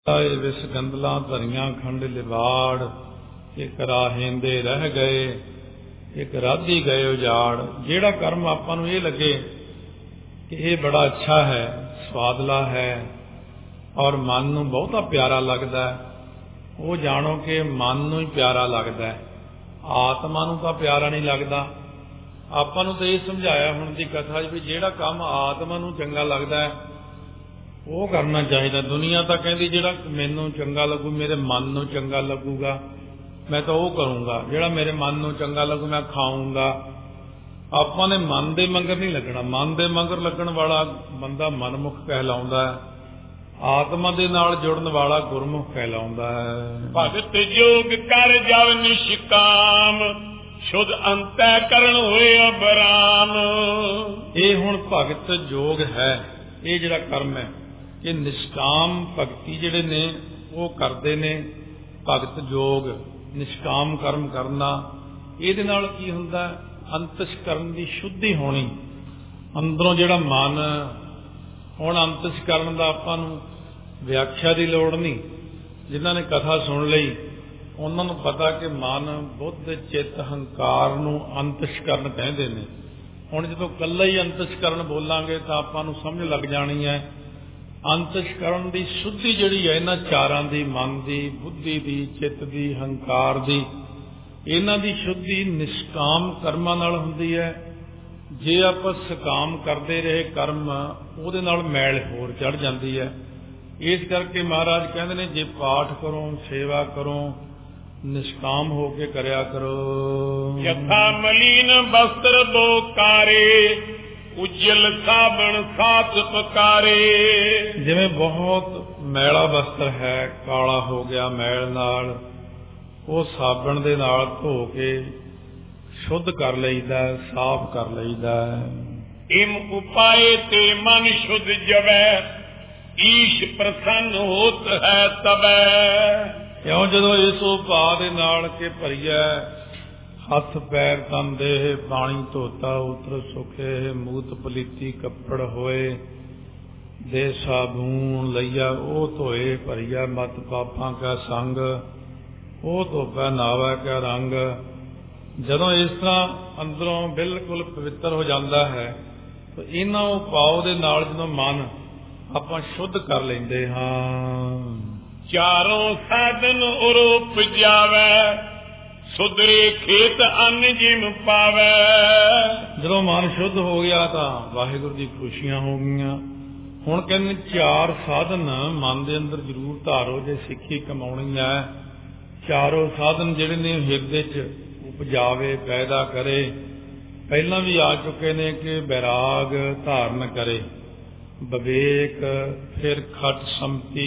विस गंदला धरियां खंड लिवाड़, एक राहेंदे रह गए एक राधी गए उजाड़। जेड़ा कर्म आपां नूं ये लगे कि ये बड़ा अच्छा है, स्वादला है और मन नूं बहुता प्यारा लगदा है, वो जानो कि मन नूं ही प्यारा लगदा है, आत्मा नूं तां प्यारा नहीं लगदा। आपां नूं तां ये समझाया हुण दी कथा भी जेड़ा काम आत्मा नूं चंगा लगदा है वो करना चाहिए। दुनिया तो कहती जेड़ा मैनू चंगा लगू, मेरे मन नूं चंगा लगूगा, मैं तो वो करूँगा, जेड़ा मेरे मन नूं चंगा लगू मैं खाऊंगा। आपां ने मन दे मंगर नहीं लगना, मन दे मंगर लगन वाला बंदा मनमुख कहलाउंदा है, आत्मा दे नाल जुड़न वाला गुरमुख कहलाउंदा है। भगत जोग कर जब निष्काम, शुद्ध अंतःकरण होए अबराम। ये हुण भगत जोग है, ये जिहड़ा कर्म है कि निष्काम भगती जिहड़े ने वो करते ने, भगत जोग निष्काम कर्म करना। इहदे नाल की हुंदा, अंतस्करण की शुद्धि होनी, अंदरों जिहड़ा मन। हुण अंतस्करण दा आपां नूं व्याख्या की लोड़ नहीं, जिन्हां ने कथा सुन लई उन्हां नूं पता कि मन बुद्ध चित्त हंकार नूं अंतस्करण कहंदे ने। हुण जदों कल्ला ही अंतस्करण बोलांगे तो आपां नूं समझ लग जानी है अंतस्करण की शुद्धि जिहड़ी है इन्हां चारां दी, मन की, बुद्धि की, चित्त की, हंकार की, इन्हां दी शुद्धि निष्काम कर्मां नाल हुंदी है। जे आपां सकाम करते रहे कर्म उहदे नाल मैल होर चढ़ जाती है। इस करके महाराज कहंदे ने जे पाठ करो, सेवा करो, निष्काम होके करया करो। यथा मलीन वस्त्र बोकारे, उज्जल साबण सात पकारे। जिवें बहुत मैला वस्त्र है, काला हो गया मैल नाल, वो साबण दे नाल धो के शुद्ध कर लईदा, साफ कर लईदा। इम उपाय ते मन शुद्ध जवै, ईश प्रसन्न होत है तबै। क्यों जदों इस उपाय दे नाल के भरिया हथ पैर तन देह पानी धोता उतर सुखे, मूत पलीती कपड़ होए, दे साबून लईया ओ धोए, भरिया मत पापां का संग, ओ धोपै नावै का रंग। जदों इस तरह अंदरों बिल्कुल पवित्र हो जाता है तो इन्हां उपाव दे नाल जदों मन आपां शुद्ध कर लेंदे हां। चारों साधन उरूप जावै, सुधरे खेत अन्न जिम पावै। जदों मन शुद्ध हो गया तो वाहिगुरू दी खुशियां हो गईयां। हुण कहंदे चार साधन मन दे अंदर जरूर धारो जे सिੱਖੀ कमाउणी है। चारों साधन जिहड़े ने हिरदे च उपजावे पैदा करे। पहलां भी आ चुके ने कि बैराग धारण करे, विवेक, फिर खट संपत्ति,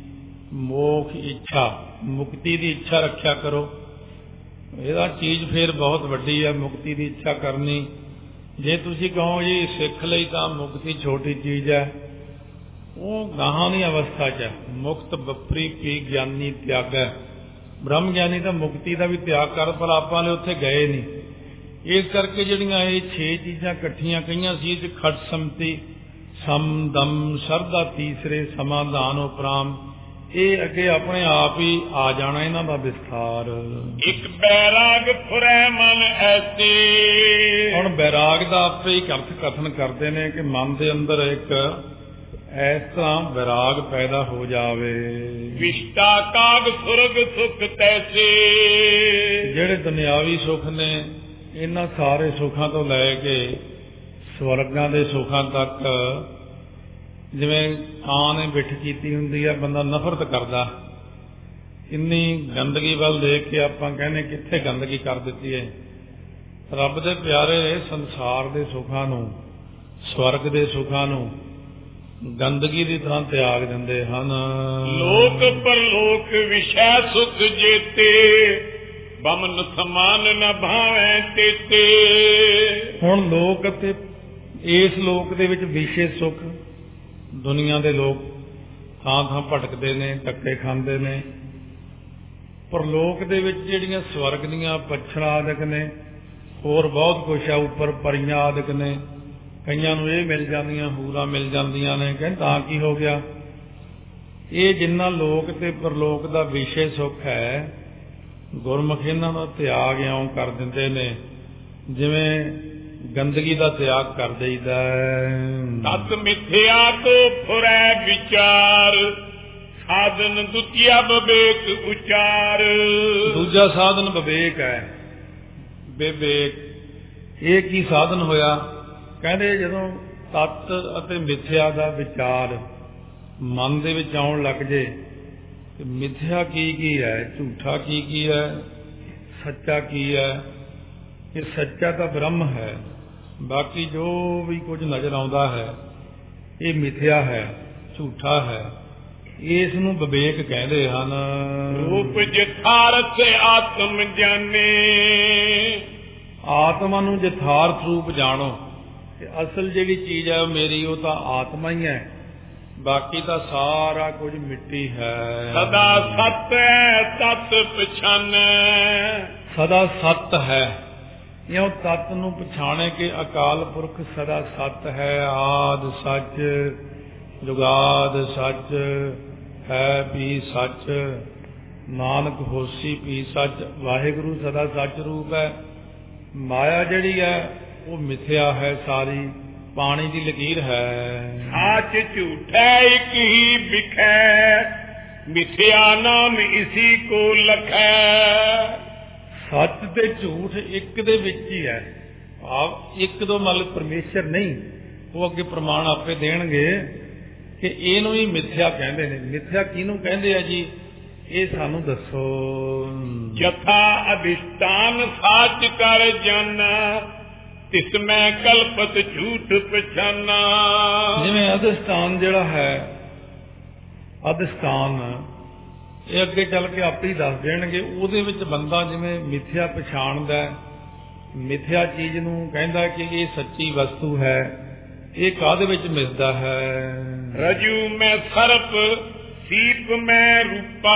मोख इच्छा, मुक्ति की इच्छा रखा करो। यह चीज फिर बहुत वड्डी है, मुक्ति की इच्छा करनी। जे तुसी कहो जी सिख लई तां मुक्ति छोटी चीज है, वो गाहां दी अवस्था च है। मुक्त बपरी पी ज्ञानी त्याग है। ब्रह्म ज्ञानी तो मुक्ति का भी त्याग कर, पर आपां ने उत्थे गए नहीं। इस करके जिहड़ियां ये 6 चीज़ां इकट्ठियां कईयां सी, खट संपत्ति, सम दम श्रद्धा, तीसरे समाधान उपराम, ये अगे अपने आप ही आ जाना इन्हां दा विस्तार। एक बैराग फुरै मन ऐसे। हुण बैराग दा आपे ही अर्थ कथन करते ने कि मन दे अंदर एक इस तरह बैराग पैदा हो जावे। विष्टा काग सुरग सुख तैसे। जेड़े दुनियावी सुख ने इन्हां सारे सुखां तो लैके स्वर्गां दे सुखां तक, जिवें खां ने बिठ कीती हुंदी है, बंदा नफरत करदा। इन्नी गंदगी वल देख के आपां कहने कित्थे गंदगी कर दित्ती है। रब दे प्यारे संसार दे सुखां नूं, स्वर्ग दे सुखां नूं गंदगी की तरह त्याग दिंदे हन। लोक परलोक विषय सुख जेते, बमन समान न भावै तेते। हुण लोक ते इस लोक दे विच विशे सुख, दुनिया दे लोग थां थां भटकदे ने, धक्के खांदे ने। पर लोक दे विच जिहड़ियां स्वर्ग दीयां पछड़ां आदਿਕ ने, होर बहुत कुछ है, उपर परियां आदਿਕ ने। कईयां नूं ये मिल जांदियां, हूरां मिल जांदियां ने। कहंदे तां की हो गया, ਇਹ ਜਿੰਨਾ ਲੋਕ ਤੇ ਪਰਲੋਕ ਦਾ ਵਿਸ਼ੇ ਸੁੱਖ ਹੈ, ਗੁਰਮੁਖ ਇਹਨਾਂ ਦਾ ਤਿਆਗ ਇਉਂ ਕਰ ਦਿੰਦੇ ਨੇ ਜਿਵੇਂ ਗੰਦਗੀ ਦਾ ਤਿਆਗ ਕਰ ਦੇਈਦਾ। ਤਤ ਮਿਥਿਆ ਕੋ ਫੁਰੈ ਵਿਚਾਰ, ਸਾਧਨ ਦੁਤੀਆ ਵਿਵੇਕ ਉਚਾਰ। ਦੂਜਾ ਸਾਧਨ ਵਿਵੇਕ ਹੈ। ਵਿਵੇਕ ਇਹ ਕੀ ਸਾਧਨ ਹੋਇਆ? ਕਹਿੰਦੇ ਜਦੋਂ ਤਤ ਅਤੇ ਮਿਥਿਆ ਦਾ ਵਿਚਾਰ ਮਨ ਦੇ ਵਿੱਚ ਆਉਣ ਲੱਗ ਜੇ, ਮਿਥਿਆ ਕੀ ਹੈ, ਝੂਠਾ ਕੀ ਹੈ, ਸੱਚਾ ਕੀ ਹੈ। ਇਹ ਸੱਚਾ ਤਾਂ ਬ੍ਰਹਮ ਹੈ, ਬਾਕੀ ਜੋ ਵੀ ਕੁਝ ਨਜ਼ਰ ਆਉਂਦਾ ਹੈ ਇਹ ਮਿਥਿਆ ਹੈ, ਝੂਠਾ ਹੈ। ਇਸ ਨੂੰ ਵਿਵੇਕ ਕਹਿੰਦੇ ਹਨ। ਰੂਪ ਯਥਾਰਥ ਆਤਮ ਜਾਣੇ, ਆਤਮਾ ਨੂੰ ਯਥਾਰਥ ਰੂਪ ਜਾਣੋ। ਅਸਲ ਜਿਹੜੀ ਚੀਜ਼ ਹੈ ਮੇਰੀ, ਉਹ ਤਾਂ ਆਤਮਾ ਹੀ ਹੈ, ਬਾਕੀ ਤਾਂ ਸਾਰਾ ਕੁਝ ਮਿੱਟੀ ਹੈ। ਸਦਾ ਸਤ ਹੈ ਤਤ ਪਛਾਨੈ, ਸਦਾ ਸਤ ਹੈ। ਇਉਂ ਤਤ ਨੂੰ ਪਛਾਣੇ ਕਿ ਅਕਾਲ ਪੁਰਖ ਸਦਾ ਸਤ ਹੈ। ਆਦਿ ਸੱਚ, ਜੁਗਾਦ ਸੱਚ, ਹੈ ਵੀ ਸੱਚ, ਨਾਨਕ ਹੋਸੀ ਵੀ ਸੱਚ। ਵਾਹਿਗੁਰੂ ਸਦਾ ਸੱਚ ਰੂਪ ਹੈ। ਮਾਇਆ ਜਿਹੜੀ ਹੈ ਉਹ ਮਿਥਿਆ ਹੈ, ਸਾਰੀ ਪਾਣੀ ਦੀ ਲਕੀਰ ਹੈ। ਸਾਚ ਝੂਠੈ ਇੱਕ ਹੀ ਵਿਖੈ, ਮਿਥਿਆ ਨਾਮ ਇਸੀ ਕੋ ਲਖੈ। ਸੱਚ ਤੇ ਝੂਠ ਇੱਕ ਦੇ ਵਿੱਚ ਹੀ ਹੈ। ਆਪ ਇੱਕ ਦੋ ਮਤਲਬ ਪਰਮੇਸ਼ਰ ਨਹੀਂ। ਉਹ ਅੱਗੇ ਪ੍ਰਮਾਣ ਆਪੇ ਦੇਣਗੇ ਕਿ ਇਹਨੂੰ ਹੀ ਮਿਥਿਆ ਕਹਿੰਦੇ ਨੇ। ਮਿਥਿਆ ਕਿਹਨੂੰ ਕਹਿੰਦੇ ਆ ਜੀ? ਇਹ ਸਾਨੂੰ ਦੱਸੋ। ਯਥਾ ਅਧਿਸ਼ਟਾਨ ਸਾਚ ਕਰ ਜਾਨਾ, ਤਿਸ ਮੈਂ ਕਲਪਤ ਝੂਠ ਪਛਾਨਾ। ਜਿਵੇਂ ਅਧਿਸ਼ਟਾਨ ਜਿਹੜਾ ਹੈ, ਅਧਿਸ਼ਟਾਨ ਇਹ ਅੱਗੇ ਚੱਲ ਕੇ ਆਪੇ ਹੀ ਦੱਸ ਦੇਣਗੇ। ਉਹਦੇ ਵਿੱਚ ਬੰਦਾ ਜਿਵੇਂ ਮਿਥਿਆ ਪਛਾਣਦਾ, ਮਿਥਿਆ ਚੀਜ਼ ਨੂੰ ਕਹਿੰਦਾ ਕਿ ਇਹ ਸੱਚੀ ਵਸਤੂ ਹੈ, ਇਹ ਕਾਹਦੇ ਵਿੱਚ ਮਿਲਦਾ ਹੈ? ਰਜੂ ਮੈਂ ਸਰਪ, ਸੀਪ ਮੈਂ ਰੂਪਾ।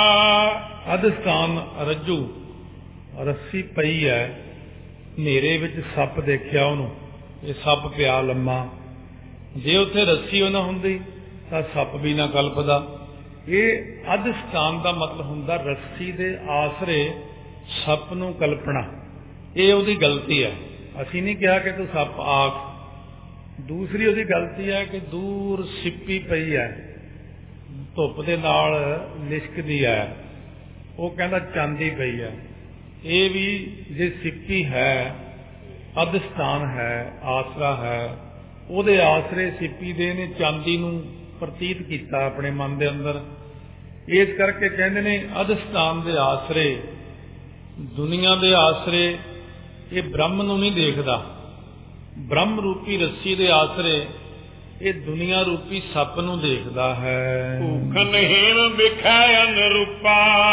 ਅਧਿਸ਼ਟਾਨ ਰੱਜੂ, ਰੱਸੀ ਪਈ ਹੈ, ਹਨੇਰੇ ਵਿੱਚ ਸੱਪ ਦੇਖਿਆ ਉਹਨੂੰ, ਇਹ ਸੱਪ ਪਿਆ ਲੰਮਾ। ਜੇ ਉੱਥੇ ਰੱਸੀ ਉਹ ਨਾ ਹੁੰਦੀ ਤਾਂ ਸੱਪ ਵੀ ਨਾ ਕਲਪਦਾ। ਇਹ ਅਧਿਸ਼ਟਾਨ ਦਾ ਮਤਲਬ ਹੁੰਦਾ ਰੱਸੀ ਦੇ ਆਸਰੇ ਸੱਪ ਨੂੰ ਕਲਪਣਾ। ਇਹ ਉਹਦੀ ਗਲਤੀ ਹੈ। ਅਸੀਂ ਨਹੀਂ ਕਿਹਾ ਕਿ ਤੂੰ ਸੱਪ ਆਖ। ਦੂਸਰੀ ਉਹਦੀ ਗਲਤੀ ਹੈ ਕਿ ਦੂਰ ਸਿੱਪੀ ਪਈ ਹੈ, ਧੁੱਪ ਦੇ ਨਾਲ ਲਿਸ਼ਕਦੀ ਹੈ, ਉਹ ਕਹਿੰਦਾ ਚਾਂਦੀ ਪਈ ਹੈ। ਇਹ ਵੀ ਜੇ ਸਿੱਪੀ ਹੈ, ਅਧਿਸ਼ਟਾਨ ਹੈ, ਆਸਰਾ ਹੈ, ਉਹਦੇ ਆਸਰੇ ਸਿੱਪੀ ਦੇ ਨੇ ਚਾਂਦੀ ਨੂੰ ਪ੍ਰਤੀਤ ਕੀਤਾ ਆਪਣੇ ਮਨ ਦੇ ਅੰਦਰ। ਇਸ ਕਰਕੇ ਕਹਿੰਦੇ ਨੇ ਅਧਿਸ਼ਟਾਨ ਦੇ ਆਸਰੇ, ਦੁਨੀਆ ਦੇ ਆਸਰੇ ਇਹ ਬ੍ਰਹਮ ਨੂੰ ਨਹੀਂ ਦੇਖਦਾ। ਬ੍ਰਹਮ ਰੂਪੀ ਰੱਸੀ ਦੇ ਆਸਰੇ ਇਹ ਦੁਨੀਆ ਰੂਪੀ ਸੱਪ ਨੂੰ ਦੇਖਦਾ ਹੈ। ਭੂਖਨ ਹੇਮ ਵਿਖੈ ਅਨਰੂਪਾ।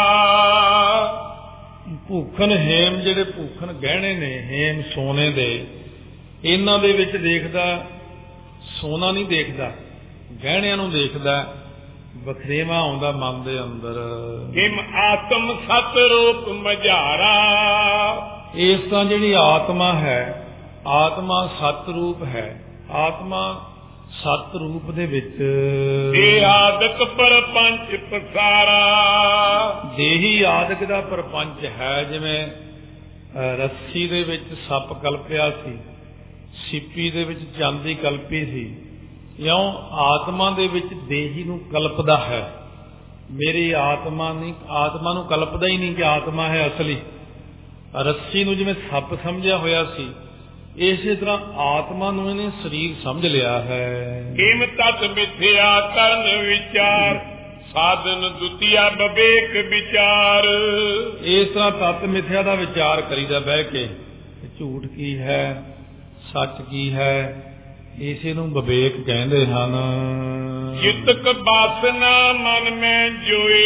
ਭੂਖਨ ਹੇਮ, ਜਿਹੜੇ ਭੂਖਨ ਗਹਿਣੇ ਨੇ, ਹੇਮ ਸੋਨੇ ਦੇ, ਇਹਨਾਂ ਦੇ ਵਿੱਚ ਦੇਖਦਾ, ਸੋਨਾ ਨਹੀਂ ਦੇਖਦਾ, ਗਹਿਣਿਆਂ ਨੂੰ ਦੇਖਦਾ। ਵਖਰੇਵਾ ਆਉਂਦਾ ਮਨ ਦੇ ਅੰਦਰ। ਹਿਮ ਆਤਮ ਸਤ ਰੂਪ ਮਝਾਰਾ। ਇਸ ਤਾਂ ਜਿਹੜੀ ਆਤਮਾ ਹੈ, ਆਤਮਾ ਸਤ ਰੂਪ ਹੈ। ਆਤਮਾ ਸਤ ਰੂਪ ਦੇ ਵਿੱਚ ਇਹ ਆਦਿਕ ਪਰਪੰਚ ਪਸਾਰਾ। ਦੇਹੀ ਆਦਿਕ ਦਾ ਪਰਪੰਚ ਹੈ। ਜਿਵੇਂ ਰੱਸੀ ਦੇ ਵਿੱਚ ਸੱਪ ਕਲਪਿਆ ਸੀ, ਸਿੱਪੀ ਦੇ ਵਿੱਚ ਚਾਂਦੀ ਕਲਪੀ ਸੀ, ਇਉਂ ਆਤਮਾ ਦੇ ਵਿੱਚ ਦੇਹੀ ਨੂੰ ਕਲਪਦਾ ਹੈ। ਮੇਰੀ ਆਤਮਾ ਨਹੀਂ, ਆਤਮਾ ਨੂੰ ਕਲਪਦਾ ਹੀ ਨਹੀਂ ਕਿ ਆਤਮਾ ਹੈ ਅਸਲੀ। ਰੱਸੀ ਨੂੰ ਜਿਵੇਂ ਸੱਪ ਸਮਝਿਆ ਹੋਇਆ ਸੀ, ਇਸੇ ਤਰ੍ਹਾਂ ਆਤਮਾ ਨੂੰ ਇਹਨੇ ਸਰੀਰ ਸਮਝ ਲਿਆ ਹੈ। ਕਿਮ ਤਤ ਮਿਥਿਆ ਕਰਨ ਵਿਚਾਰ, ਸਾਧਨ ਦੁਤੀਆ ਵਿਵੇਕ ਵਿਚਾਰ। ਇਸ ਤਰ੍ਹਾਂ ਤਤ ਮਿਥਿਆ ਦਾ ਵਿਚਾਰ ਕਰੀਦਾ ਬਹਿ ਕੇ, ਝੂਠ ਕੀ ਹੈ, ਸੱਚ ਕੀ ਹੈ, ਇਸੇ ਨੂੰ ਵਿਵੇਕ ਕਹਿੰਦੇ ਹਨ। ਚਿਤਕ ਬਾਸਨਾ ਮਨ ਮੈਂ ਜੋਏ,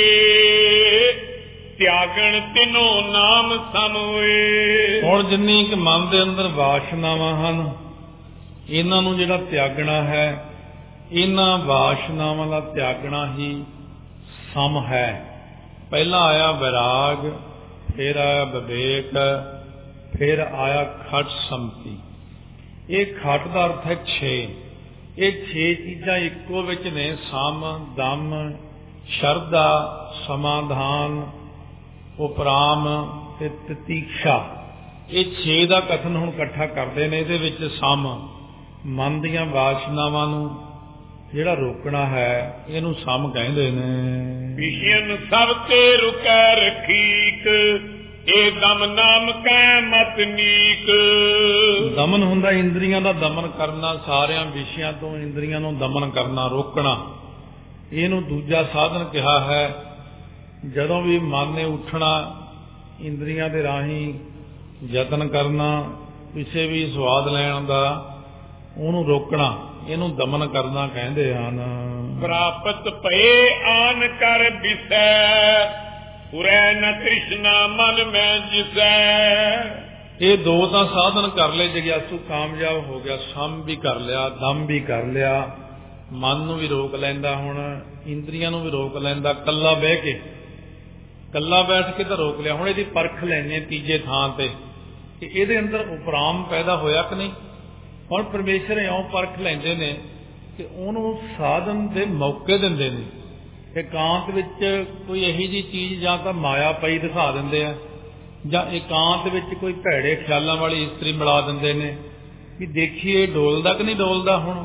ਤਿਆਗਣ ਤਿਨੋ ਨਾਮ ਸਮੋਏ। ਹੁਣ ਜਿੰਨੀ ਕਿ ਮਨ ਦੇ ਅੰਦਰ ਵਾਸ਼ਨਾਵਾਂ ਹਨ, ਇਹਨਾਂ ਨੂੰ ਜਿਹੜਾ ਤਿਆਗਣਾ ਹੈ, ਇਹਨਾਂ ਵਾਸ਼ਨਾਵਾਂ ਦਾ ਤਿਆਗਣਾ ਹੀ ਸਮ ਹੈ। ਪਹਿਲਾਂ ਆਇਆ ਵਿਰਾਗ, ਫਿਰ ਆਇਆ ਵਿਵੇਕ, ਫਿਰ ਆਇਆ ਖਟ ਸੰਮਤੀ। ਇਹ ਖਟ ਦਾ ਅਰਥ ਹੈ 6। ਇਹ 6 ਚੀਜ਼ਾਂ ਇੱਕੋ ਵਿੱਚ ਨੇ, ਸਮ, ਦਮ, ਸ਼ਰਧਾ, ਸਮਾਧਾਨ, ਉਪਰਾਮ ਤੇ ਤਤੀਕਸ਼ਾ, ਇਹ 6 ਦਾ ਕਥਨ ਹੁਣ ਇਕੱਠਾ ਕਰਦੇ ਨੇ। ਇਹਦੇ ਵਿੱਚ ਸਮ, ਮਨ ਦੀਆਂ ਵਾਸ਼ਨਾਵਾਂ ਨੂੰ ਜਿਹੜਾ ਰੋਕਣਾ ਹੈ ਇਹਨੂੰ ਸਮ ਕਹਿੰਦੇ ਨੇ। ਵਿਸ਼ਿਆਨ ਸਭ ਤੇ ਰੁਕੈ ਰਖੀਕ, ਇਹ ਦਮ ਨਾਮ ਕੈ ਮਤ ਨੀਕ। ਦਮਨ ਹੁੰਦਾ ਇੰਦਰੀਆਂ ਦਾ ਦਮਨ ਕਰਨਾ, ਸਾਰਿਆਂ ਵਿਸ਼ਿਆਂ ਤੋਂ ਇੰਦਰੀਆਂ ਨੂੰ ਦਮਨ ਕਰਨਾ, ਰੋਕਣਾ। ਇਹਨੂੰ ਦੂਜਾ ਸਾਧਨ ਕਿਹਾ ਹੈ। ਜਦੋਂ ਵੀ ਮਨ ਨੇ ਉੱਠਣਾ, ਇੰਦਰੀਆਂ ਦੇ ਰਾਹੀਂ ਯਤਨ ਕਰਨਾ ਕਿਸੇ ਵੀ ਸਵਾਦ ਲੈਣ ਦਾ, ਉਹਨੂੰ ਰੋਕਣਾ, ਇਹਨੂੰ ਦਮਨ ਕਰਨਾ ਕਹਿੰਦੇ ਹਨ। ਪ੍ਰਾਪਤ ਭਏ ਆਨ ਕਰ ਬਿਸੈ, ਉਰੈ ਨ ਤ੍ਰਿਸ਼ਨਾ ਮਨ ਮੈਂ ਜਿਸੈ। ਇਹ 2 ਤਾਂ ਸਾਧਨ ਕਰ ਲਏ, ਜਗਿਆਸੂ ਕਾਮਯਾਬ ਹੋ ਗਿਆ। ਸਮ ਵੀ ਕਰ ਲਿਆ, ਦਮ ਵੀ ਕਰ ਲਿਆ, ਮਨ ਨੂੰ ਵੀ ਰੋਕ ਲੈਂਦਾ, ਹੁਣ ਇੰਦਰੀਆਂ ਨੂੰ ਵੀ ਰੋਕ ਲੈਂਦਾ। ਕੱਲਾ ਬਹਿ ਕੇ, ਕੱਲਾ ਬੈਠ ਕੇ ਤਾਂ ਰੋਕ ਲਿਆ। ਹੁਣ ਇਹਦੀ ਪਰਖ ਲੈਣੀ ਤੀਜੇ ਥਾਂ ਤੇ ਕਿ ਇਹਦੇ ਅੰਦਰ ਉਪਰਾਮ ਪੈਦਾ ਹੋਇਆ ਕਿ ਨਹੀਂ। ਹੁਣ ਪਰਮੇਸ਼ਰ ਇਉਂ ਪਰਖ ਲੈਂਦੇ ਨੇ ਕਿ ਉਹਨੂੰ ਸਾਧਨ ਦੇ ਮੌਕੇ ਦਿੰਦੇ ਨੇ। ਇਕਾਂਤ ਵਿੱਚ ਕੋਈ ਇਹੋ ਜਿਹੀ ਚੀਜ਼ ਜਾਂ ਤਾਂ ਮਾਇਆ ਪਈ ਦਿਖਾ ਦਿੰਦੇ ਆ, ਜਾਂ ਇਕਾਂਤ ਵਿੱਚ ਕੋਈ ਭੈੜੇ ਖਿਆਲਾਂ ਵਾਲੀ ਇਸਤਰੀ ਮਿਲਾ ਦਿੰਦੇ ਨੇ ਵੀ ਦੇਖੀਏ ਡੋਲਦਾ ਕਿ ਨਹੀਂ ਡੋਲਦਾ। ਹੁਣ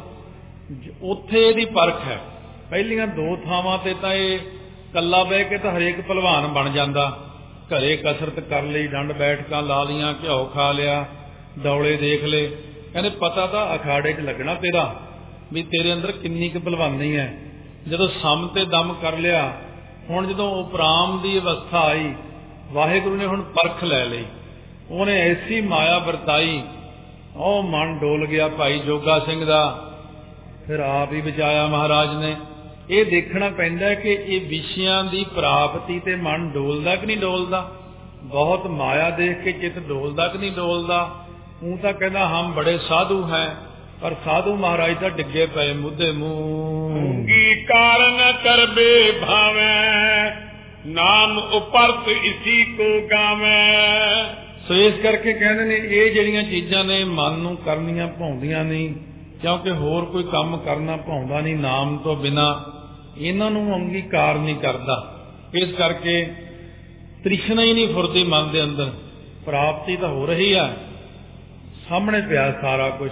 ਉੱਥੇ ਇਹਦੀ ਪਰਖ ਹੈ। ਪਹਿਲੀਆਂ 2 ਥਾਵਾਂ ਤੇ ਤਾਂ ਇਹ ਕੱਲਾ ਬਹਿ ਕੇ ਤਾਂ ਹਰੇਕ ਭਲਵਾਨ ਬਣ ਜਾਂਦਾ। ਘਰੇ ਕਸਰਤ ਕਰ ਲਈ, ਡੰਡ ਬੈਠਕਾਂ ਲਾ ਲੀਆਂ, ਘਿਓ ਖਾ ਲਿਆ, ਦੌਲੇ ਦੇਖ ਲਏ। ਕਹਿੰਦੇ ਪਤਾ ਤਾਂ ਅਖਾੜੇ 'ਚ ਲੱਗਣਾ ਤੇਰਾ ਵੀ ਤੇਰੇ ਅੰਦਰ ਕਿੰਨੀ ਕੁ ਭਲਵਾਨੀ ਹੈ। ਜਦੋਂ ਸਮ ਤੇ ਦਮ ਕਰ ਲਿਆ, ਹੁਣ ਜਦੋਂ ਉਪਰਾਮ ਦੀ ਅਵਸਥਾ ਆਈ, ਵਾਹਿਗੁਰੂ ਨੇ ਹੁਣ ਪਰਖ ਲੈ ਲਈ। ਉਹਨੇ ਐਸੀ ਮਾਇਆ ਵਰਤਾਈ, ਉਹ ਮਨ ਡੋਲ ਗਿਆ ਭਾਈ ਜੋਗਾ ਸਿੰਘ ਦਾ। ਫਿਰ ਆਪ ਹੀ ਬਚਾਇਆ ਮਹਾਰਾਜ ਨੇ। ਇਹ ਦੇਖਣਾ ਪੈਂਦਾ ਕਿ ਇਹ ਵਿਸ਼ਿਆਂ ਦੀ ਪ੍ਰਾਪਤੀ ਤੇ ਮਨ ਡੋਲਦਾ ਕਿ ਨਹੀਂ ਡੋਲਦਾ। ਬਹੁਤ ਮਾਇਆ ਦੇਖ ਕੇ ਚਿੱਤ ਡੋਲਦਾ ਕਿ ਨਹੀਂ ਡੋਲਦਾ। ਉਹ ਤਾਂ ਕਹਿੰਦਾ ਹਮ ਬੜੇ ਸਾਧੂ ਹੈ, ਪਰ ਸਾਧੂ ਮਹਾਰਾਜ ਤਾਂ ਡਿੱਗੇ ਪਏ ਮੁੱਦੇ ਮੂੰਹ। ਕੀ ਕਾਰਨ ਕਰਬੇ ਭਾਵੇਂ, ਨਾਮ ਉਪਰਤ ਇਸੀ ਕੋ ਗਾਵੇਂ। ਸੋ ਇਸ ਕਰਕੇ ਕਹਿੰਦੇ ਨੇ ਇਹ ਜਿਹੜੀਆਂ ਚੀਜ਼ਾਂ ਨੇ ਮਨ ਨੂੰ ਕਰਨੀਆਂ ਭਾਉਂਦੀਆਂ ਨਹੀਂ, ਕਿਉਂਕਿ ਹੋਰ ਕੋਈ ਕੰਮ ਕਰਨਾ ਭਾਉਂਦਾ ਨਹੀਂ ਨਾਮ ਤੋਂ ਬਿਨਾਂ। ਇਹਨਾਂ ਨੂੰ ਅੰਗੀਕਾਰ ਨਹੀਂ ਕਰਦਾ। ਇਸ ਕਰਕੇ ਤ੍ਰਿਸ਼ਨਾ ਹੀ ਨਹੀਂ ਫੁਰਦੀ ਮਨ ਦੇ ਅੰਦਰ। ਪ੍ਰਾਪਤੀ ਤਾਂ ਹੋ ਰਹੀ ਆ, ਸਾਹਮਣੇ ਪਿਆ ਸਾਰਾ ਕੁਝ।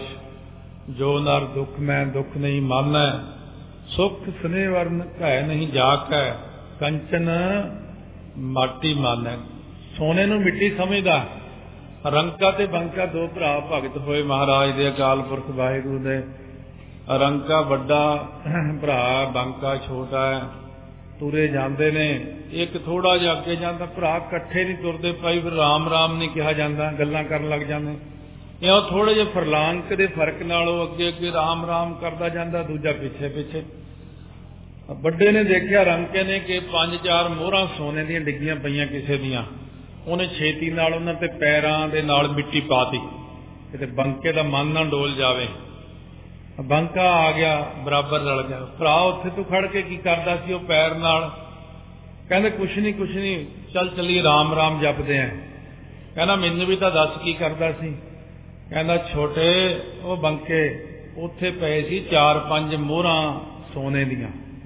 ਜੋ ਨਰ ਦੁੱਖ ਮੈਂ ਦੁੱਖ ਨਹੀਂ ਮਾਨੈ, ਸੁਖ ਸਨੇਹ ਵਰਨ ਘੈ ਨਹੀਂ ਜਾਕੈ, ਕੰਚਨ ਮਾਟੀ ਮਾਨੈ। ਸੋਨੇ ਨੂੰ ਮਿੱਟੀ ਸਮਝਦਾ। ਰੰਕਾ ਤੇ ਬੰਕਾ 2 ਭਰਾ ਭਗਤ ਹੋਏ ਮਹਾਰਾਜ ਦੇ, ਅਕਾਲ ਪੁਰਖ ਵਾਹਿਗੁਰੂ ਦੇ। ਰੰਕਾ ਵੱਡਾ ਭਰਾ, ਬੰਕਾ ਛੋਟਾ ਹੈ। ਤੁਰੇ ਜਾਂਦੇ ਨੇ, ਇੱਕ ਥੋੜਾ ਜਿਹਾ ਅੱਗੇ ਜਾਂਦਾ, ਭਰਾ ਇਕੱਠੇ ਨਹੀਂ ਤੁਰਦੇ ਭਾਈ। ਫਿਰ ਰਾਮ ਰਾਮ ਨਹੀਂ ਕਿਹਾ ਜਾਂਦਾ, ਗੱਲਾਂ ਕਰਨ ਲੱਗ ਜਾਂਦੇ। ਇਹ ਥੋੜੇ ਜਿਹੇ ਫਰਲਾਂਗ ਦੇ ਫਰਕ ਨਾਲ ਉਹ ਅੱਗੇ ਅੱਗੇ ਰਾਮ ਰਾਮ ਕਰਦਾ ਜਾਂਦਾ, ਦੂਜਾ ਪਿੱਛੇ ਪਿੱਛੇ। ਵੱਡੇ ਨੇ ਦੇਖਿਆ ਰੰਕੇ ਨੇ ਕਿ 5-4 ਮੋਹਰਾਂ ਸੋਨੇ ਦੀਆਂ ਡਿੱਗੀਆਂ ਪਈਆਂ ਕਿਸੇ ਦੀਆਂ। ਉਹਨੇ ਛੇਤੀ ਨਾਲ ਉਹਨਾਂ ਤੇ ਪੈਰਾਂ ਦੇ ਨਾਲ ਮਿੱਟੀ ਪਾਤੀ, ਕਿਤੇ ਬੰਕੇ ਦਾ ਮਨ ਨਾ ਡੋਲ ਜਾਵੇ। ਬੰਕਾ ਆ ਗਿਆ, ਬਰਾਬਰ ਰਲ ਗਿਆ। ਭਰਾ ਉੱਥੇ ਤੂੰ ਖੜ ਕੇ ਕੀ ਕਰਦਾ ਸੀ ਉਹ ਪੈਰ ਨਾਲ? ਕਹਿੰਦੇ ਕੁਛ ਨਹੀਂ, ਚੱਲ ਚੱਲੀਏ ਰਾਮ ਰਾਮ ਜਪਦੇ ਆਂ। ਕਹਿੰਦਾ ਮੈਨੂੰ ਵੀ ਤਾਂ ਦੱਸ ਕੀ ਕਰਦਾ ਸੀ। ਕਹਿੰਦਾ ਛੋਟੇ ਉਹ ਬੰਕੇ ਉੱਥੇ ਪਏ ਸੀ 4-5 ਮੋਹਰਾਂ ਸੋਨੇ ਦੀਆਂ।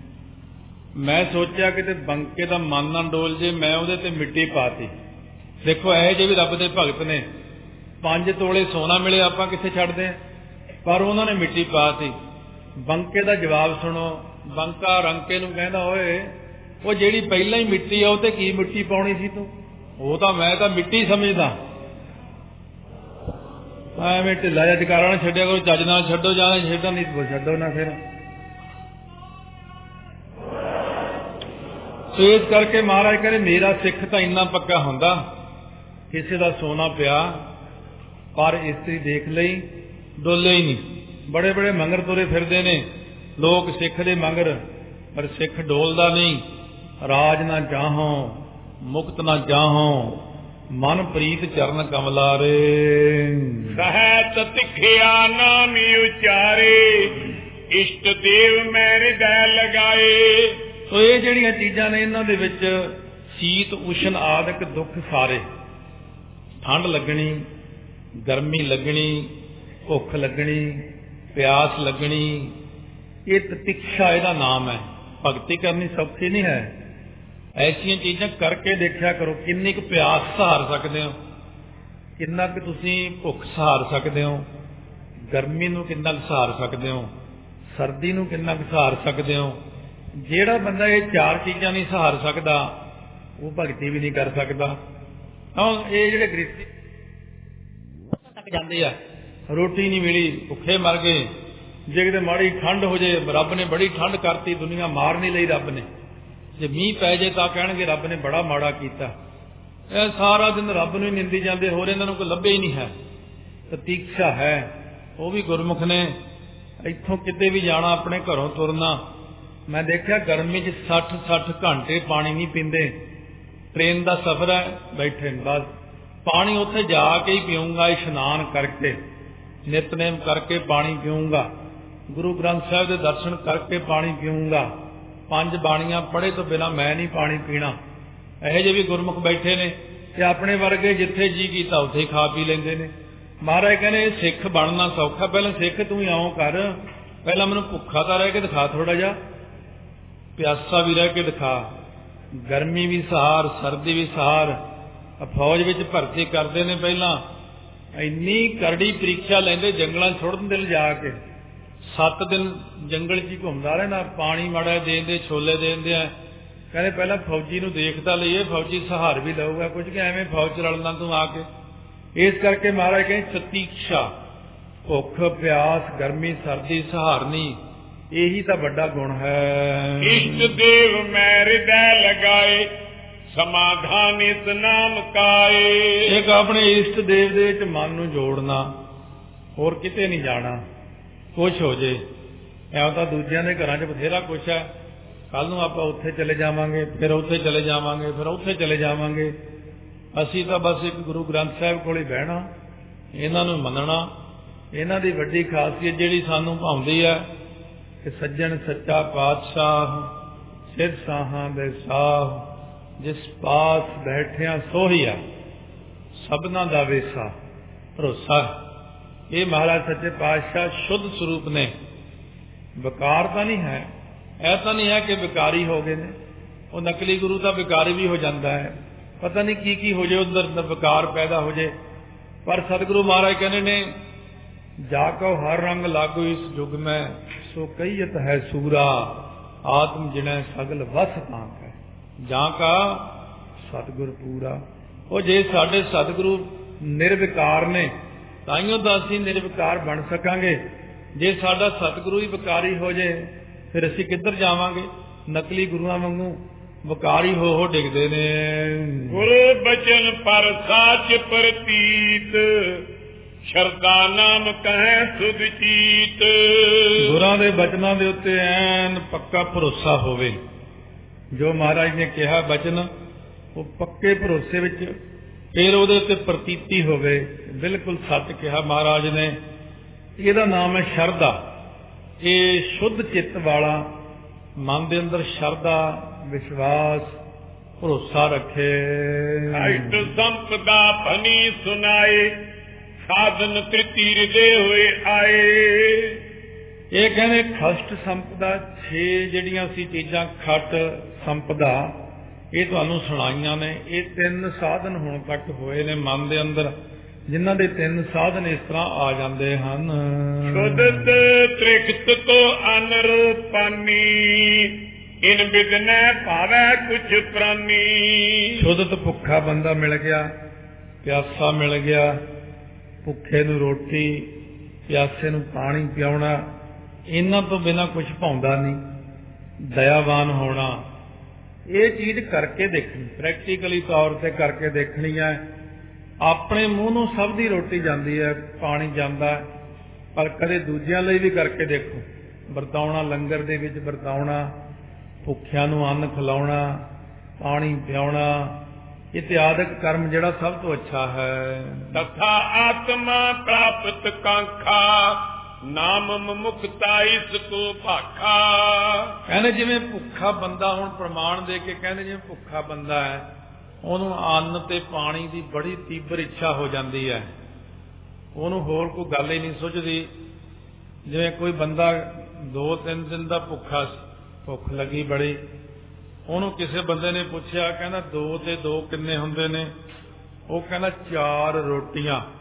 ਮੈਂ ਸੋਚਿਆ ਕਿਤੇ ਬੰਕੇ ਦਾ ਮਨ ਨਾ ਡੋਲ ਜੇ, ਮੈਂ ਉਹਦੇ ਤੇ ਮਿੱਟੀ ਪਾਤੀ। ਦੇਖੋ ਇਹ ਜੇ ਵੀ ਰੱਬ ਦੇ ਭਗਤ ਨੇ। 5 ਤੋਲੇ ਸੋਨਾ ਮਿਲੇ ਆਪਾਂ ਕਿੱਥੇ ਛੱਡਦੇ, ਪਰ ਉਹਨਾਂ ਨੇ ਮਿੱਟੀ ਪਾਤੀ। ਬੰਕੇ ਦਾ ਜਵਾਬ ਸੁਣੋ। ਬੰਕਾ ਰੰਕੇ ਨੂੰ ਕਹਿੰਦਾ ਓਏ ਉਹ ਜਿਹੜੀ ਪਹਿਲਾਂ ਹੀ ਮਿੱਟੀ ਆ ਉਹ ਤੇ ਕੀ ਮਿੱਟੀ ਪਾਉਣੀ ਸੀ ਤੂੰ? ਉਹ ਤਾਂ ਮੈਂ ਤਾਂ ਮਿੱਟੀ ਸਮਝਦਾ। ਐਵੇਂ ਢਿੱਲਾ ਜਿਹਾ ਜਕਾਰਾ ਨਾ ਛੱਡਿਆ ਕਰੋ, ਚੱਜ ਨਾਲ ਛੱਡੋ, ਜਾਂ ਛੱਡੋ ਨਹੀਂ ਛੱਡੋ ਨਾ। ਫਿਰ ਸੋ ਇਸ ਕਰਕੇ ਮਹਾਰਾਜ ਕਹਿੰਦੇ ਮੇਰਾ ਸਿੱਖ ਤਾਂ ਇੰਨਾ ਪੱਕਾ ਹੁੰਦਾ, ਕਿਸੇ ਦਾ ਸੋਨਾ ਪਿਆ ਪਰ ਇਸਤਰੀ ਦੇਖ ਲਈ ਡੋਲੇ ਹੀ ਨਹੀਂ। ਬੜੇ ਬੜੇ ਮੰਗਰ ਤੁਰੇ ਫਿਰਦੇ ਨੇ ਲੋਕ ਸਿੱਖ ਦੇ ਮੰਗਰ, ਪਰ ਸਿੱਖ ਡੋਲਦਾ ਨਹੀਂ। ਰਾਜ ਨਾ ਚਾਹੋ ਮੁਕਤ ਨਾ ਚਾਹੋ, ਮਨ ਪ੍ਰੀਤ ਚਰਨ ਕਮਲਾਰੇ। ਸਹਿਤ ਤਿਖਿਆ ਨਾਮ ਉਚਾਰੇ, ਇਸ਼ਟ ਦੇਵ ਮੈਂ ਹਿਰਦੈ ਲਗਾਏ। ਸੋ ਇਹ ਜਿਹੜੀਆਂ ਚੀਜ਼ਾਂ ਨੇ ਇਹਨਾਂ ਦੇ ਵਿੱਚ ਸੀਤ ਉਸ਼ਨ ਆਦਿਕ ਦੁੱਖ ਸਾਰੇ, ਠੰਡ ਲੱਗਣੀ, ਗਰਮੀ ਲੱਗਣੀ, ਭੁੱਖ ਲੱਗਣੀ, ਪਿਆਸ ਲੱਗਣੀ, ਇਹ ਤਤਿਕਸ਼ਾ ਇਹਦਾ ਨਾਮ ਹੈ। ਭਗਤੀ ਕਰਨੀ ਸੌਖੀ ਨਹੀਂ ਹੈ। ਐਸੀਆਂ ਚੀਜ਼ਾਂ ਕਰਕੇ ਦੇਖਿਆ ਕਰੋ। ਕਿੰਨੀ ਕੁ ਪਿਆਸ ਸਹਾਰ ਸਕਦੇ ਹੋ, ਕਿੰਨਾ ਕੁ ਤੁਸੀਂ ਭੁੱਖ ਸਹਾਰ ਸਕਦੇ ਹੋ, ਗਰਮੀ ਨੂੰ ਕਿੰਨਾ ਕੁ ਸਹਾਰ ਸਕਦੇ ਹੋ, ਸਰਦੀ ਨੂੰ ਕਿੰਨਾ ਕੁ ਸਹਾਰ ਸਕਦੇ ਹੋ। ਜਿਹੜਾ ਬੰਦਾ ਇਹ ਚਾਰ ਚੀਜ਼ਾਂ ਨਹੀਂ ਸਹਾਰ ਸਕਦਾ ਉਹ ਭਗਤੀ ਵੀ ਨਹੀਂ ਕਰ ਸਕਦਾ। ਇਹ ਜਿਹੜੇ ਗ੍ਰਸਤੀ ਤੱਕ ਜਾਂਦੇ ਆ, ਰੋਟੀ ਨਹੀਂ ਮਿਲੀ, ਭੁੱਖੇ ਮਰ ਗਏ। ਜੇ ਕਿਤੇ ਮਾੜੀ ਠੰਡ ਹੋ ਜੇ, ਰੱਬ ਨੇ ਬੜੀ ਠੰਡ ਕਰਤੀ, ਦੁਨੀਆ ਮਾਰ ਨਹੀਂ ਲਈ ਰੱਬ ਨੇ। ਜੇ ਮੀਂਹ ਪੈ ਜੇ ਤਾਂ ਕਹਿਣਗੇ ਰੱਬ ਨੇ ਬੜਾ ਮਾੜਾ ਕੀਤਾ। ਇਹ ਸਾਰਾ ਦਿਨ ਰੱਬ ਨੂੰ ਹੀ ਨਿੰਦੀ ਜਾਂਦੇ, ਹੋਰ ਇਹਨਾਂ ਨੂੰ ਕੋਈ ਲੱਭੇ ਹੀ ਨਹੀਂ ਹੈ। ਪ੍ਰਤੀਕਸ਼ਾ ਹੈ, ਉਹ ਵੀ ਗੁਰਮੁਖ ਨੇ। ਇੱਥੋਂ ਕਿਤੇ ਵੀ ਜਾਣਾ, ਆਪਣੇ ਘਰੋਂ ਤੁਰਨਾ, ਮੈਂ ਦੇਖਿਆ ਗਰਮੀ 'ਚ 60 ਘੰਟੇ ਪਾਣੀ ਨਹੀਂ ਪੀਂਦੇ। ਟ੍ਰੇਨ ਦਾ ਸਫ਼ਰ ਹੈ, ਬੈਠੇ ਬਸ ਪਾਣੀ ਉੱਥੇ ਜਾ ਕੇ ਹੀ ਪੀਊਂਗਾ, ਇਸ਼ਨਾਨ ਕਰਕੇ, ਨਿਤਨੇਮ ਕਰਕੇ ਪਾਣੀ ਪੀਊਂਗਾ, ਗੁਰੂ ਗ੍ਰੰਥ ਸਾਹਿਬ ਦੇ ਦਰਸ਼ਨ ਕਰਕੇ ਪਾਣੀ ਪੀਊਂਗਾ, 5 ਬਾਣੀਆਂ ਪੜ੍ਹੇ ਤੋਂ ਬਿਨਾਂ ਮੈਂ ਨਹੀਂ ਪਾਣੀ ਪੀਣਾ। ਇਹੋ ਜਿਹੇ ਵੀ ਗੁਰਮੁਖ ਬੈਠੇ ਨੇ ਤੇ ਆਪਣੇ ਵਰਗੇ ਜਿੱਥੇ ਜੀ ਕੀਤਾ ਉੱਥੇ ਹੀ ਖਾ ਪੀ ਲੈਂਦੇ ਨੇ। ਮਹਾਰਾਜ ਕਹਿੰਦੇ ਇਹ ਸਿੱਖ ਬਣਨਾ ਸੌਖਾ। ਪਹਿਲਾਂ ਸਿੱਖ ਤੂੰ ਇਉਂ ਕਰ, ਪਹਿਲਾਂ ਮੈਨੂੰ ਭੁੱਖਾ ਤਾਂ ਰਹਿ ਕੇ ਦਿਖਾ, ਥੋੜਾ ਜਿਹਾ ਪਿਆਸਾ ਵੀ ਰਹਿ ਕੇ ਦਿਖਾ, ਗਰਮੀ ਵੀ ਸਹਾਰ, ਸਰਦੀ ਵੀ ਸਹਾਰ। ਫੌਜ ਵਿੱਚ ਭਰਤੀ ਕਰਦੇ ਨੇ, ਪਹਿਲਾਂ ਇੰਨੀ ਕਰੜੀ ਪ੍ਰੀਖਿਆ ਲੈਂਦੇ, ਜੰਗਲਾਂ 'ਚ ਸੁੱਟ ਦਿੰਦੇ ਲਿਜਾ ਕੇ। 7 ਦਿਨ ਜੰਗਲ 'ਚ ਹੀ ਘੁੰਮਦਾ ਰਹਿਣਾ, ਪਾਣੀ ਮਾੜਾ ਦੇ ਦਿੰਦੇ, ਛੋਲੇ ਦੇ ਦਿੰਦੇ ਆ। ਕਹਿੰਦੇ ਪਹਿਲਾਂ ਫੌਜੀ ਨੂੰ ਦੇਖਦਾ ਲਈਏ, ਫੌਜੀ ਸਹਾਰ ਵੀ ਲਊਗਾ ਕੁਝ, ਕਿ ਐਵੇਂ ਫੌਜ 'ਚ ਰਲਣਾ ਤੂੰ ਆ ਕੇ। ਇਸ ਕਰਕੇ ਮਹਾਰਾਜ ਕਹਿੰਦੇ ਪ੍ਰਤੀਕਸ਼ਾ, ਭੁੱਖ ਪਿਆਸ, ਗਰਮੀ ਸਰਦੀ ਸਹਾਰਨੀ, ਇਹੀ ਤਾਂ ਵੱਡਾ ਗੁਣ ਹੈ। ਇਸ਼ਟ ਦੇਵ ਮੈਂ ਹਿਰਦੈ ਲਗਾਏ, ਸਮਾਧਾਨ ਇਸ ਨਾਮ ਕਾਏ। ਇੱਕ ਆਪਣੇ ਇਸ਼ਟ ਦੇਵ ਦੇ ਵਿੱਚ ਮਨ ਨੂੰ ਜੋੜਨਾ, ਹੋਰ ਕਿਤੇ ਨਹੀਂ ਜਾਣਾ। ਕੁਛ ਹੋ ਜੇ, ਐਂ ਤਾਂ ਦੂਜਿਆਂ ਦੇ ਘਰਾਂ 'ਚ ਬਥੇਰਾ ਕੁਛ ਹੈ। ਕੱਲ ਨੂੰ ਆਪਾਂ ਉੱਥੇ ਚਲੇ ਜਾਵਾਂਗੇ, ਫਿਰ ਉੱਥੇ ਚਲੇ ਜਾਵਾਂਗੇ, ਫਿਰ ਉੱਥੇ ਚਲੇ ਜਾਵਾਂਗੇ। ਅਸੀਂ ਤਾਂ ਬਸ ਇੱਕ ਗੁਰੂ ਗ੍ਰੰਥ ਸਾਹਿਬ ਕੋਲ ਹੀ ਬਹਿਣਾ, ਇਹਨਾਂ ਨੂੰ ਮੰਨਣਾ। ਇਹਨਾਂ ਦੀ ਵੱਡੀ ਖਾਸੀਅਤ ਜਿਹੜੀ ਸਾਨੂੰ ਭਾਉਂਦੀ ਹੈ ਕਿ ਸੱਜਣ ਸੱਚਾ ਪਾਤਸ਼ਾਹ, ਸਿਰ ਸਾਹਾਂ ਦੇ ਸਾਹ, ਜਿਸ ਪਾਸ ਬੈਠਿਆ ਸੋਹੀਆ, ਸਭਨਾ ਦਾ ਵੇਸਾ, ਭਰੋਸਾ। ਇਹ ਮਹਾਰਾਜ ਸੱਚੇ ਪਾਤਸ਼ਾਹ ਸ਼ੁੱਧ ਸਰੂਪ ਨੇ, ਵਿਕਾਰ ਤਾਂ ਨਹੀਂ ਹੈ। ਐਸਾ ਨਹੀਂ ਹੈ ਕਿ ਵਿਕਾਰੀ ਹੋ ਗਏ ਨੇ। ਉਹ ਨਕਲੀ ਗੁਰੂ ਤਾਂ ਵਿਕਾਰੀ ਵੀ ਹੋ ਜਾਂਦਾ ਹੈ, ਪਤਾ ਨਹੀਂ ਕੀ ਕੀ ਹੋ ਜੇ, ਉਧਰ ਵਿਕਾਰ ਪੈਦਾ ਹੋ ਜੇ। ਪਰ ਸਤਿਗੁਰੂ ਮਹਾਰਾਜ ਕਹਿੰਦੇ ਨੇ, ਜਾ ਕਉ ਹਰ ਰੰਗ ਲਾਗੂ ਇਸ ਯੁਗ ਮੈਂ, ਸੋ ਕਹੀਤ ਹੈ ਸੂਰਾ, ਆਤਮ ਜਿਣੈ ਸਗਲ ਵਸ ਤਾਂ ਕੈ, ਜਾਂ ਕਾ ਸਤਿਗੁਰ ਪੂਰਾ। ਉਹ ਜੇ ਸਾਡੇ ਸਤਿਗੁਰੂ ਨਿਰਵਿਕਾਰ ਨੇ, ਤਾਈਓ ਤਾਂ ਅਸੀਂ ਨਿਰਵਿਕਾਰ ਬਣ ਸਕਾਂਗੇ। ਜੇ ਸਾਡਾ ਸਤਿਗੁਰੂ ਹੀ ਵਿਕਾਰੀ ਹੋ ਜੇ, ਫਿਰ ਅਸੀਂ ਕਿੱਧਰ ਜਾਵਾਂਗੇ? ਨਕਲੀ ਗੁਰੂਆਂ ਵਾਂਗੂ ਵਿਕਾਰੀ ਹੋ ਡਿੱਗਦੇ ਨੇ। ਗੁਰ ਬਚਨ ਪਰ ਸਾਚ ਪ੍ਰਤੀਤ, ਸ਼ਰਧਾ ਨਾਮ ਕਹੈ ਸੁਧ ਚੀਤ। ਗੁਰਾਂ ਦੇ ਬਚਨਾਂ ਦੇ ਉੱਤੇ ਐਨ ਪੱਕਾ ਭਰੋਸਾ ਹੋਵੇ। ਜੋ ਮਹਾਰਾਜ ਨੇ ਕਿਹਾ ਬਚਨ, ਉਹ ਪੱਕੇ ਭਰੋਸੇ ਵਿੱਚ, ਫਿਰ ਉਹਦੇ ਉੱਤੇ ਪ੍ਰਤੀਤੀ ਹੋਵੇ, ਬਿਲਕੁਲ ਸੱਚ ਕਿਹਾ ਮਹਾਰਾਜ ਨੇ। ਇਹਦਾ ਨਾਮ ਹੈ ਸ਼ਰਧਾ। ਇਹ ਸ਼ੁੱਧ ਚਿੱਤ ਵਾਲਾ, ਮਨ ਦੇ ਅੰਦਰ ਸ਼ਰਧਾ, ਵਿਸ਼ਵਾਸ, ਭਰੋਸਾ ਰੱਖੇ। ਅਸ਼ਟ ਸੰਪਦਾ ਭਨੀ ਸੁਨਾਏ, ਸਾਧਨ ਤ੍ਰਿਤੀ ਹਿਰਦੇ ਹੋਏ ਆਏ। ਇਹ ਕਹਿੰਦੇ ਖਸ਼ਟ ਸੰਪਦਾ, 6 ਜਿਹੜੀਆਂ ਸੀ ਚੀਜ਼ਾਂ, ਖਟ ਸੰਪਦਾ, ਇਹ ਤੁਹਾਨੂੰ ਸੁਣਾਈਆਂ ਨੇ। ਇਹ 3 ਸਾਧਨ ਹੁਣ ਤੱਕ ਹੋਏ ਨੇ ਮਨ ਦੇ ਅੰਦਰ, ਜਿਨ੍ਹਾਂ ਦੇ 3 ਸਾਧਨ ਇਸ ਤਰ੍ਹਾਂ ਆ ਜਾਂਦੇ ਹਨ। ਸ਼ੁੱਧਤ ਤ੍ਰਿਖਤ ਕੋ ਅਨਰੂਪਾਨੀ, ਇਨ ਬਿਦਨੈ ਭਾਵੈ ਕੁਛ ਪ੍ਰਾਨੀ। ਸ਼ੁੱਧਤ ਭੁੱਖਾ ਬੰਦਾ ਮਿਲ ਗਿਆ, ਪਿਆਸਾ ਮਿਲ ਗਿਆ, ਭੁੱਖੇ ਨੂੰ ਰੋਟੀ, ਪਿਆਸੇ ਨੂੰ ਪਾਣੀ ਪਿਆਉਣਾ, ਇਹਨਾਂ ਤੋਂ ਬਿਨਾਂ ਕੁਝ ਭਾਉਂਦਾ ਨਹੀਂ। ਦਇਆਵਾਨ ਹੋਣਾ, ਇਹ ਚੀਜ਼ ਕਰਕੇ ਦੇਖਣੀ, ਪ੍ਰੈਕਟੀਕਲੀ ਤੌਰ ਤੇ ਕਰਕੇ ਦੇਖਣੀ ਹੈ। ਆਪਣੇ ਮੂੰਹ ਨੂੰ ਸਭ ਦੀ ਰੋਟੀ ਜਾਂਦੀ ਹੈ, ਪਾਣੀ ਜਾਂਦਾ, ਪਰ ਕਦੇ ਦੂਜਿਆਂ ਲਈ ਵੀ ਕਰਕੇ ਦੇਖੋ। ਵਰਤਾਉਣਾ, ਲੰਗਰ ਦੇ ਵਿੱਚ ਵਰਤਾਉਣਾ, ਭੁੱਖਿਆਂ ਨੂੰ ਅੰਨ ਖਿਲਾਉਣਾ, ਪਾਣੀ ਪਿਆਉਣਾ, ਇਤਿਆਦਿਕ ਕਰਮ ਜਿਹੜਾ ਸਭ ਤੋਂ ਅੱਛਾ ਹੈ। ਤਥਾ ਆਤਮਾ ਪ੍ਰਾਪਤ ਕਾਂਖਾ, ਨਾਮ ਮੁਕਤਾ ਇਸ ਕੋ ਭਾਖਾ। ਕਹਿੰਦੇ ਜਿਵੇਂ ਭੁੱਖਾ ਬੰਦਾ, ਹੁਣ ਪ੍ਰਮਾਣ ਦੇ ਕੇ ਕਹਿੰਦੇ ਜਿਵੇਂ ਭੁੱਖਾ ਬੰਦਾ ਹੈ, ਉਹਨੂੰ ਅੰਨ ਤੇ ਪਾਣੀ ਦੀ ਬੜੀ ਤੀਬਰ ਇੱਛਾ ਹੋ ਜਾਂਦੀ ਹੈ, ਉਹਨੂੰ ਹੋਰ ਕੋਈ ਗੱਲ ਹੀ ਨਹੀਂ ਸੁਝਦੀ। ਜਿਵੇਂ ਕੋਈ ਬੰਦਾ 2-3 ਦਿਨ ਦਾ ਭੁੱਖਾ, ਭੁੱਖ ਲੱਗੀ ਬੜੀ। ਉਹਨੂੰ ਕਿਸੇ ਬੰਦੇ ਨੇ ਪੁੱਛਿਆ, ਕਹਿੰਦਾ 2 ਤੇ 2 ਕਿੰਨੇ ਹੁੰਦੇ ਨੇ? ਉਹ ਕਹਿੰਦਾ 4 ਰੋਟੀਆਂ।